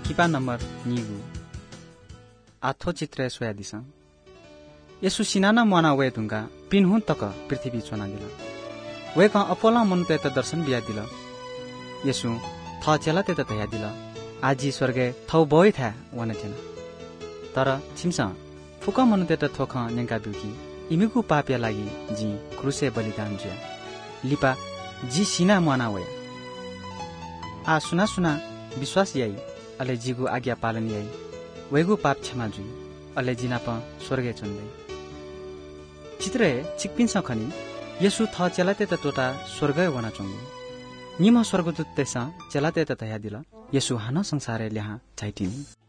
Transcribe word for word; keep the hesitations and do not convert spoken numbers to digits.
Kipa number निगु आथो चित्र soya दिसा यसु सिनाना मना वे दुंगा पिनहुन तक पृथ्वी चोना दिला वे का अपोला मन ते त दर्शन बिया दिला यसु थ चला ते त तया दिला आजी स्वर्गे थौ बोय था वन जना तर छिमसा फुका मन ते त थोखा नेंका बिउकी इमिगु पापया लागि जी क्रुसे बलिदान ज्या लिपा जी सिना मना वे आ सुना सुना विश्वास याई अले जीगु आज्ञा पालन याई वेगु पाप क्षमा जुई अले जिना प स्वर्गे चन्दै चित्रे चिकपिन सखनी यसु थ चलाते त तोटा स्वर्ग वना चंगु निम स्वर्गदूत तेसा चलाते त तया दिला यसु हाना संसारे ल्याहा चाइटिनी